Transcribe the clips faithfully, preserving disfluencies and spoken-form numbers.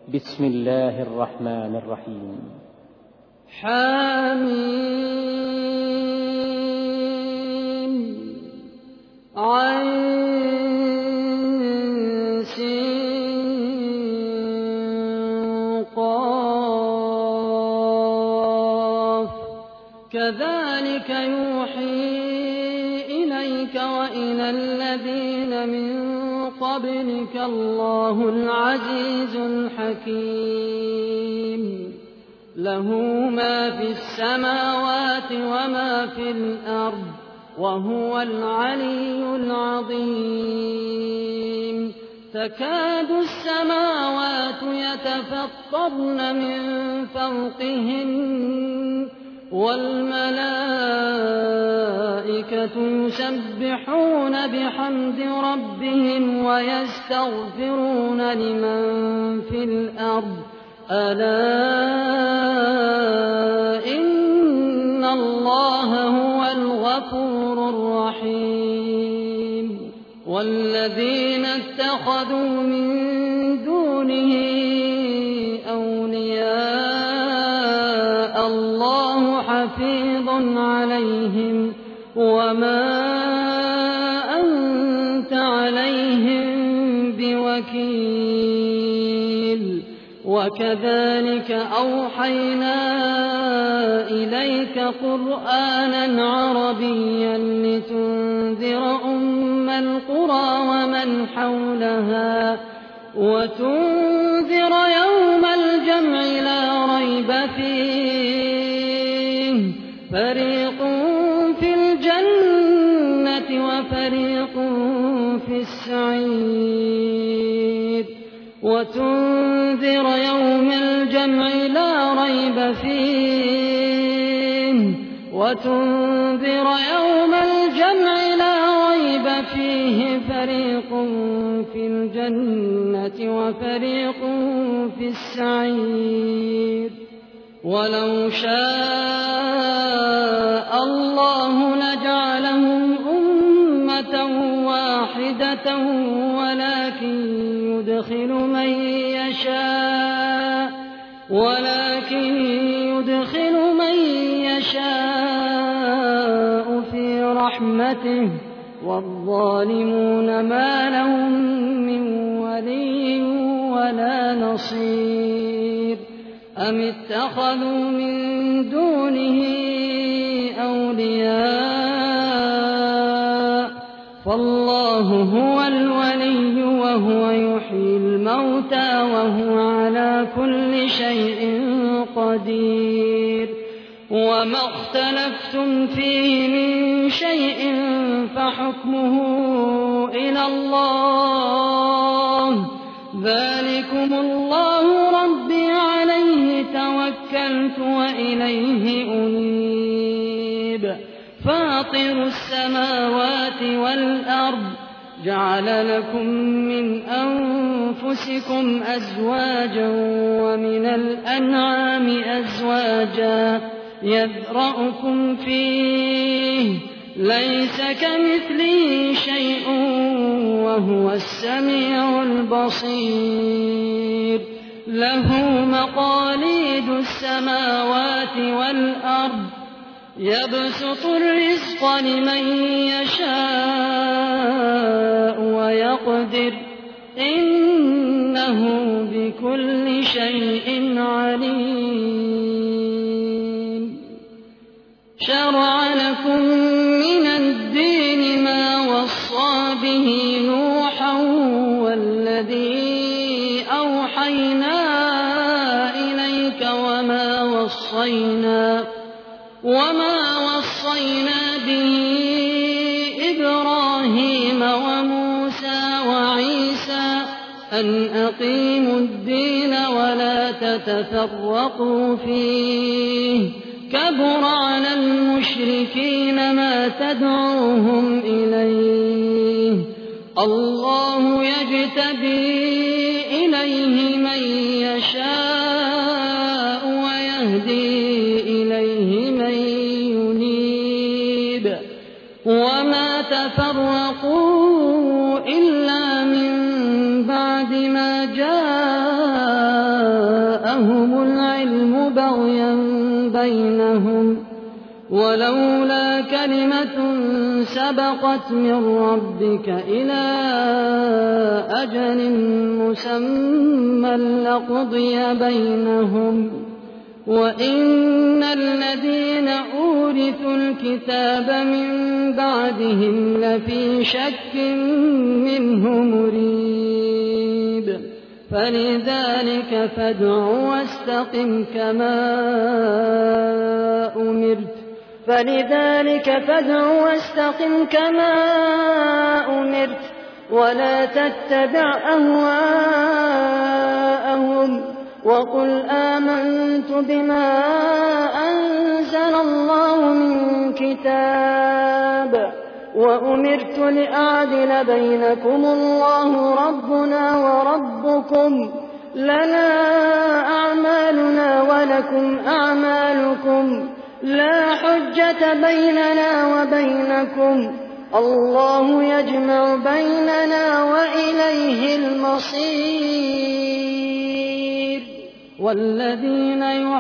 بسم الله الرحمن الرحيم. حميم عين سين قاف كذلك يوحي إليك وإلى الذين من قبلك الله العزيز الحكيم له ما في السماوات وما في الأرض وهو العلي العظيم تكاد السماوات يتفطرن من فوقهن والملائكة يسبحون بحمد ربهم ويستغفرون لمن في الأرض ألا إن الله هو الغفور الرحيم والذين اتخذوا من دونه أولياء الله حفيظ عليهم وما أنت عليهم بوكيل وكذلك أوحينا إليك قرآنا عربيا لتنذر أم القرى ومن حولها وتنذر يوم الجمع لا ريب فيه فريق في الجنة وفريق في السعير وتنذر يوم الجمع لا ريب فيه وتنذر يوم الجمع لا ريب فيه فريق في الجنة وفريق في السعير ولو شاء الله لجعلهم أمة واحدة ولكن يدخل من يشاء ولكن يدخل من يشاء في رحمته والظالمون ما لهم من ولي ولا نصير أم اتخذوا من دونه أولياء فالله هو الولي وهو يحيي الموتى وهو على كل شيء قدير وما اختلفتم فيه من شيء فحكمه إلى الله ذلكم الله ربي عليه توكلت وإليه أنيب فاطر السماوات والأرض جعل لكم من أنفسكم أزواجا ومن الأنعام أزواجا يذرأكم فيه ليس كمثله شيء وهو السميع البصير له مقاليد السماوات والأرض يبسط الرزق لمن يشاء ويقدر إنه بكل شيء عليم شرع لكم من الدين ما وصى به نوحا والذي أوحينا إليك وما وصينا وما وصينا به إبراهيم وموسى وعيسى أن أقيموا الدين ولا تتفرقوا فيه كبر على المشركين ما تدعوهم إليه الله يجتبي إليه من يشاء ويهدي إليه من ينيب وما تفرقوا إلا من بعد ما جاء جاءهم العلم بغيا بينهم ولولا كلمة سبقت من ربك إلى أجل مسمى لقضي بينهم وإن الذين أورثوا الكتاب من بعدهم لفي شك منه مريب فلذلك فادع واستقم كما أمرت فلذلك فادع واستقم كما أمرت ولا تتبع أهواءهم وقل آمنت بما أنزل الله من كتاب وأمرت لأعدل بينكم الله ربنا وربكم لنا أعمالنا ولكم أعمالكم لا حجة بيننا وبينكم الله يجمع بيننا وإليه المصير والذين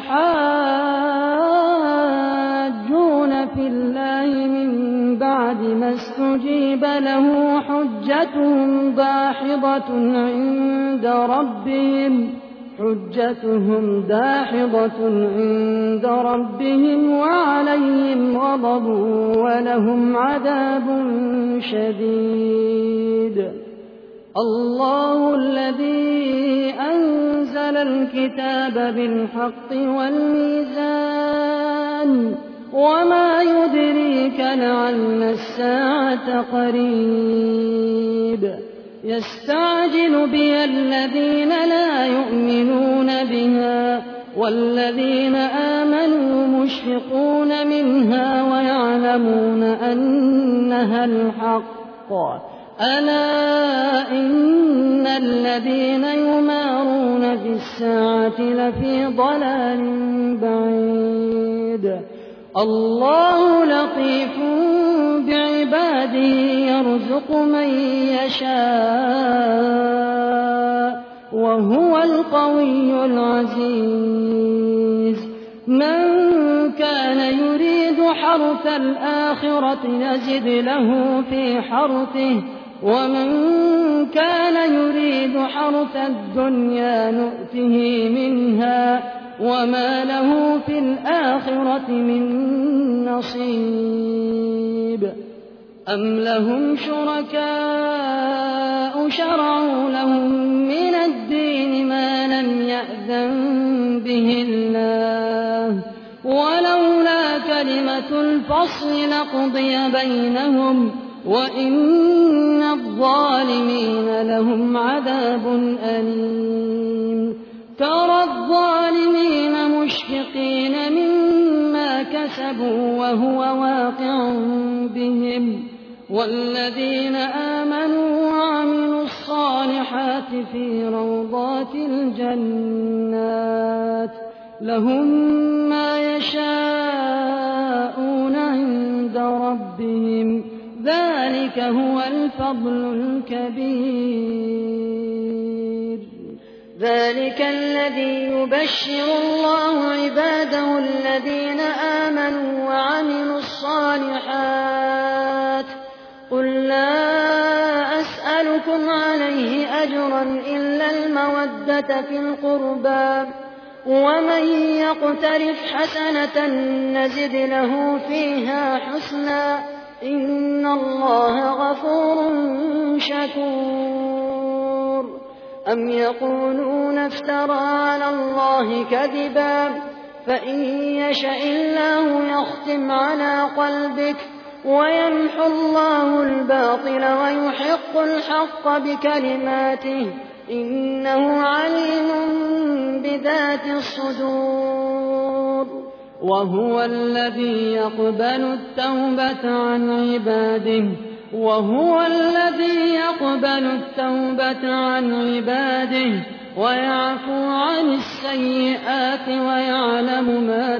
يحاجون في الله من بعد ما استجيب له حجتهم داحضة عند ربهم حجتهم داحضة عند ربهم وعليهم غضب ولهم عذاب شديد الله الذي أنزل الكتاب بالحق والميزان وما يدريك لعل الساعة قريب يستعجل بها الذين لا يؤمنون بها والذين آمنوا مشفقون منها ويعلمون أنها الحق ألا إن الذين يمارون في الساعة لفي ضلال بعيد الله لطيف بعباده يرزق من يشاء وهو القوي العزيز من كان يريد حرث الآخرة نزد له في حرثه ومن كان يريد حرث الدنيا نؤته منها وما له في الآخرة من نصيب أم لهم شركاء شرعوا لهم من الدين ما لم يأذن به الله ولولا كلمة الفصل لقضي بينهم وإن الظالمين لهم عذاب أليم ترى الظالمين مشفقين مما كسبوا وهو واقع بهم والذين آمنوا وعملوا الصالحات في روضات الجنات لهم ما يشاءون عند ربهم ذلك هو الفضل الكبير ذلك الذي يبشر الله عباده الذين آمنوا وعملوا الصالحات قل لا أسألكم عليه أجرا إلا المودة في القربى ومن يقترف حسنة نزد له فيها حسنا إن الله غفور شكور أم يقولون افترى على الله كذبا فإن يشأ الله يختم على قلبك ويمحو الله الباطل ويحق الحق بكلماته إنه عليم بذات الصدور وهو الذي يقبل التوبة عن عباده وهو الذي يقبل التوبة عن عباده ويعفو عن السيئات ويعلم ما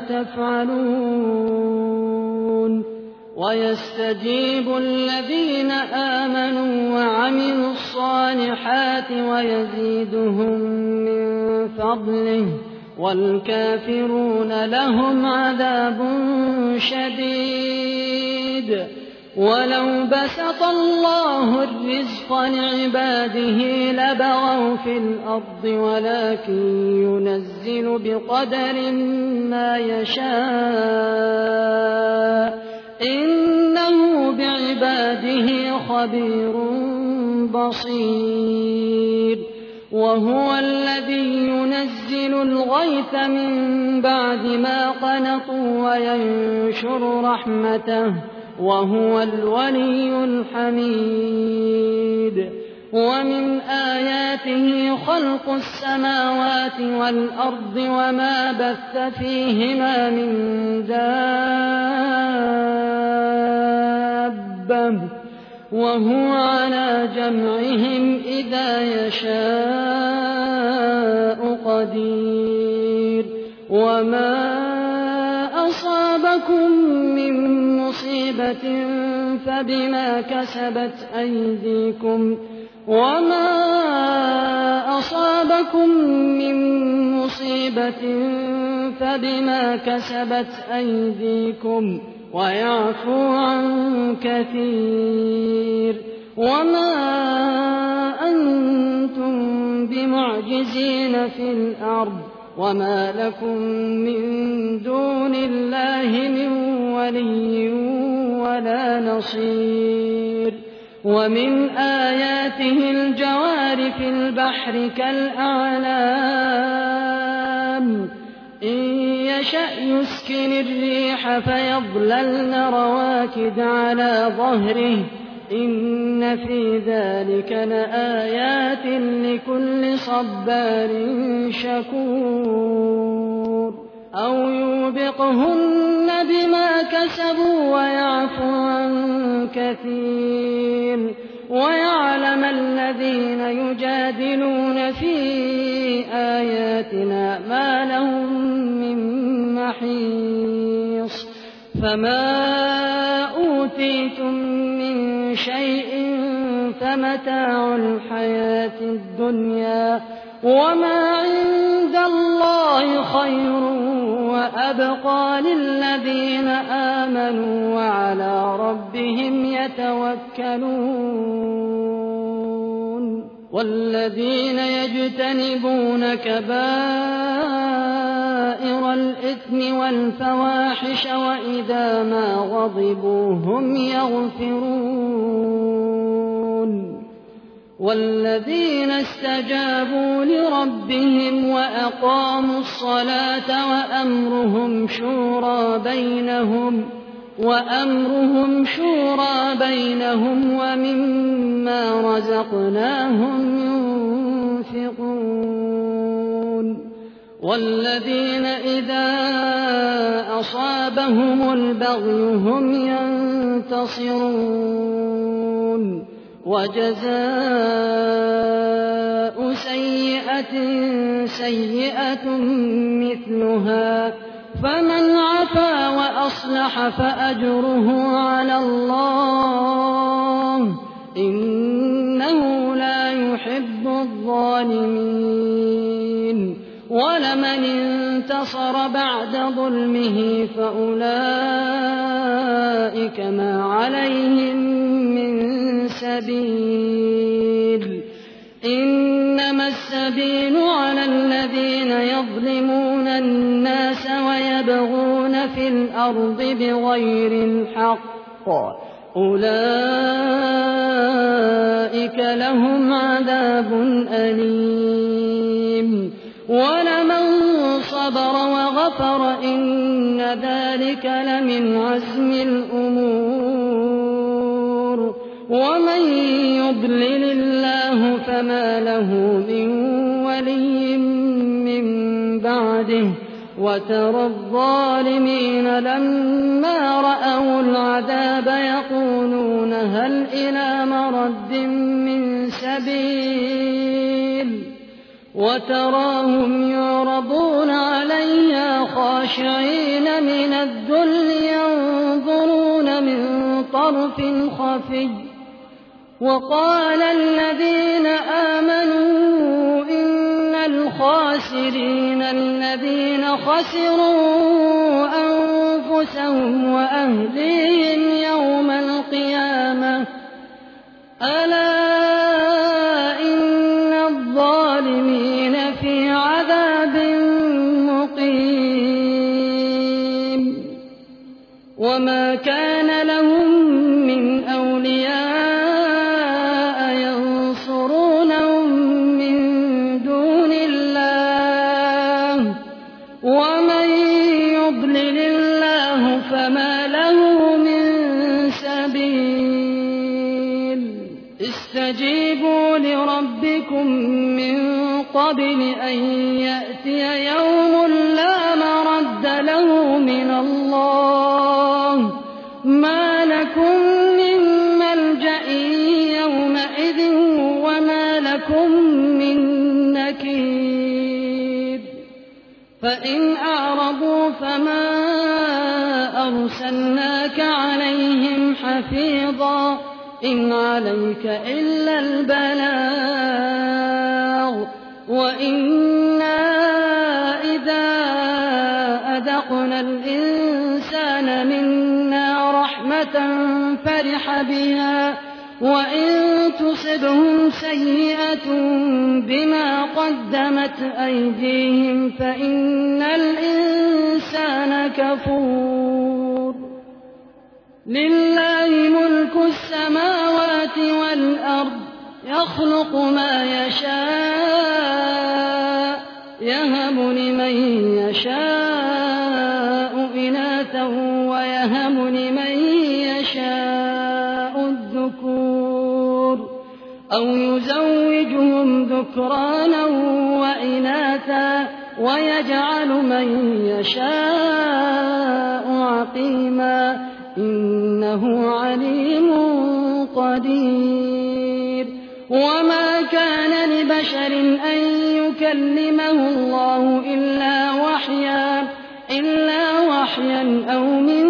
تفعلون ويستجيب الذين آمنوا وعملوا الصالحات ويزيدهم من فضله والكافرون لهم عذاب شديد. ولو بسط الله الرزق لعباده لبغوا في الأرض ولكن ينزل بقدر ما يشاء إنه بعباده خبير بصير. وهو الذي ينزل الغيث من بعد ما قنطوا وينشر رحمته وهو الولي الحميد. ومن آياته خلق السماوات والأرض وما بث فيهما من دابة وهو على جمعهم إذا يشاء قدير. وما أصابكم من مصيبة فبما كسبت أيديكم وما أصابكم من مصيبة فبما كسبت أيديكم ويعفو عن كثير. وما أنتم بمعجزين في الأرض وما لكم من دون الله من ولي ولا نصير. ومن آياته الجوار في البحر كالأعلام إن يشأ يسكن الريح فيظللن رواكد على ظهره إن في ذلك لآيات لكل صبار شكور. أو يوبقهن بما كسبوا ويعفو عن كثير. ويعلم الذين يجادلون في آياتنا ما لهم من محيص. فما أوتيتم من شيء فمتاع الحياة الدنيا وما عند الله خير وأبقى للذين آمنوا وعلى ربهم يتوكلون. والذين يجتنبون كبائر الإثم والفواحش وإذا ما غضبوا هم يغفرون. والذين استجابوا لربهم وأقاموا الصلاة وأمرهم شورى بينهم وأمرهم شورى بينهم ومما رزقناهم ينفقون. والذين إذا أصابهم البغي هم ينتصرون. وجزاء سيئة سيئة مثلها فمن عفا وأصلح فأجره على الله إنه لا يحب الظالمين. ولمن انتصر بعد ظلمه فأولئك ما عليهم من سبيل. إنما السبيل على الذين يظلمون الناس ويبغون في الأرض بغير الحق أولئك لهم عذاب أليم. ولمن صبر وغفر إن ذلك لمن عزم الأمور. ومن يضلل الله فما له من ولي من بعده. وترى الظالمين لما رأوا العذاب يقولون هل إلى مرد من سبيل. وتراهم يعرضون عليها خاشعين من الذل ينظرون من طرف خفي. وقال الذين آمنوا إن الخاسرين الذين خسروا أنفسهم وأهليهم يوم القيامة ألا إن الظالمين في عذاب مقيم وما كان لهم من أولياء ينصرونهم من دون الله ومن يضلل الله فما له من سبيل استجيبوا لربكم من قبل أن يأتي يوم لا مرد له من الله ما لكم من ملجأ يومئذ وما لكم من نكير فإن أعرضوا فما أرسلناك عليهم حفيظا إن عليك إلا البلاغ وإنا إذا أذقنا الإنسان منا رحمة فرح بها وإن تصبهم سيئة بما قدمت أيديهم فإن الإنسان كفور لله ملك السماوات والأرض يخلق ما يشاء يهب لمن يشاء إناثا ويهب لمن يشاء الذكور أو يزوجهم ذكرانا وإناثا ويجعل من يشاء عقيما إنه عليم قدير وما كان لبشر أن يكلمه الله إلا وحيا إلا وحيا أو من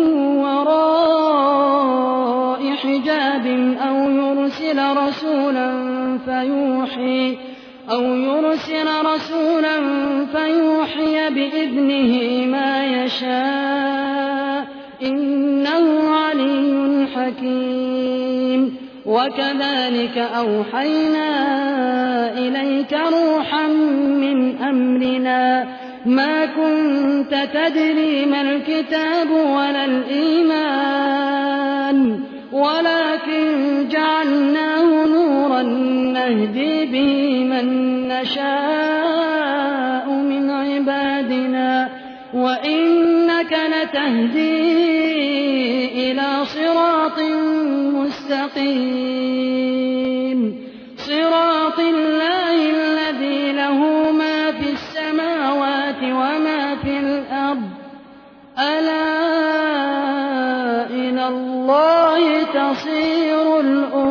وراء حجاب أو يرسل رسولا فيوحي أو يرسل رسولا فيوحي بإذنه ما يشاء إنه علي حكيم وكذلك أوحينا إليك روحا من أمرنا ما كنت تدري ما الكتاب ولا الإيمان ولكن جعلناه نورا نهدي به من نشاء من عبادنا وإنك لتهدي إلى صراط مستقيم صراط الله الذي له ما في السماوات وما في الأرض ألا إلى الله تصير الأمور